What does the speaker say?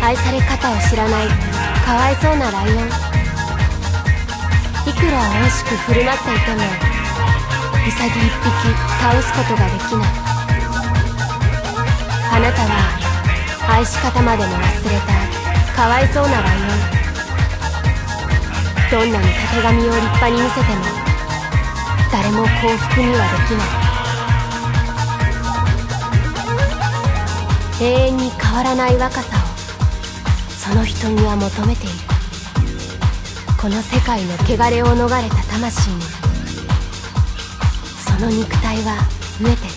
愛され方を知らないかわいそうなライオン。いくら恩しく振る舞っていてもウサギ一匹倒すことができない。あなたは愛し方までも忘れたかわいそうなライオン。どんなにたてがみを立派に見せても誰も幸福にはできない。永遠に変わらない若さをその人には求めている。この世界の汚れを逃れた魂にその肉体は飢えてる。